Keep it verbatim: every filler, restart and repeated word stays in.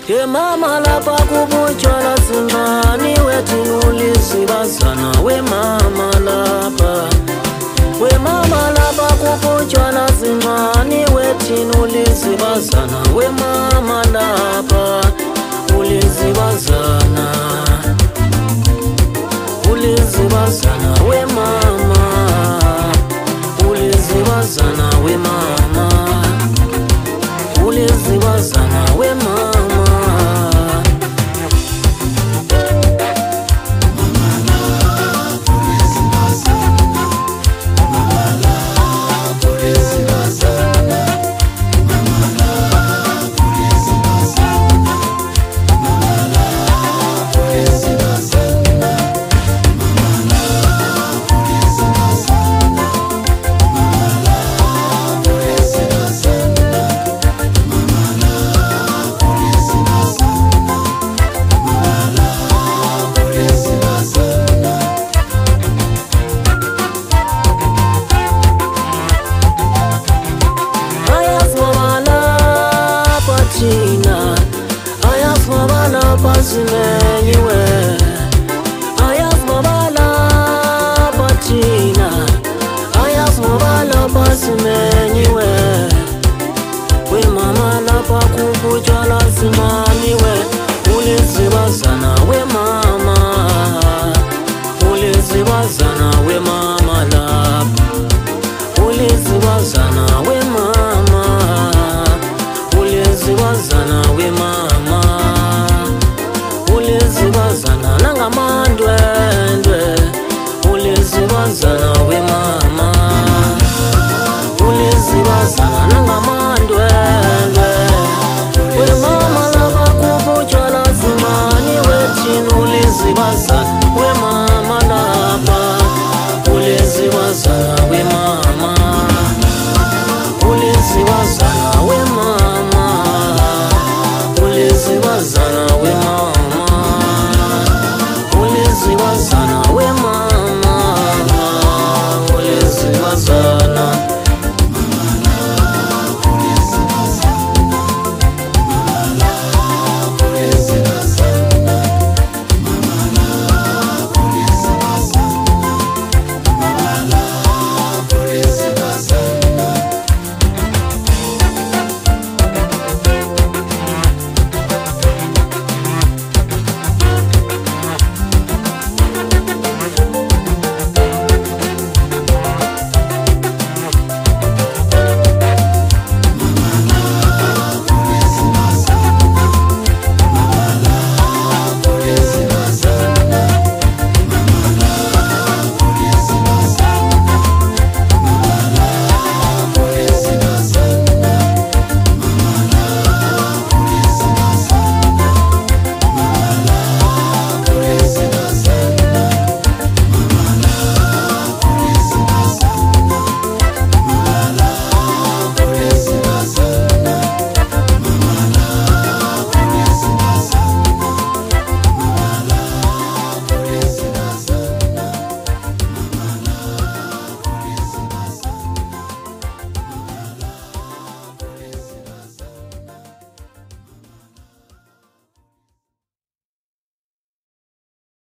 Ye mama lapa kubuchwa lazima niwe tinulizibazana. We mama lapa, we mama lapa kubuchwa lazima niwe tinulizibazana. We mama lapa ulizibazana, ulizibazana. We mama ulizibazana. We mama ulizibazana. We mama Pazimenyiwe, ayaf mabala patina, ayaf mabala pazimenyiwe. We mama lapa kubuchwa lazima niwe ulizibazana. We mama ulizibazana. We mama lapa ulizibazana.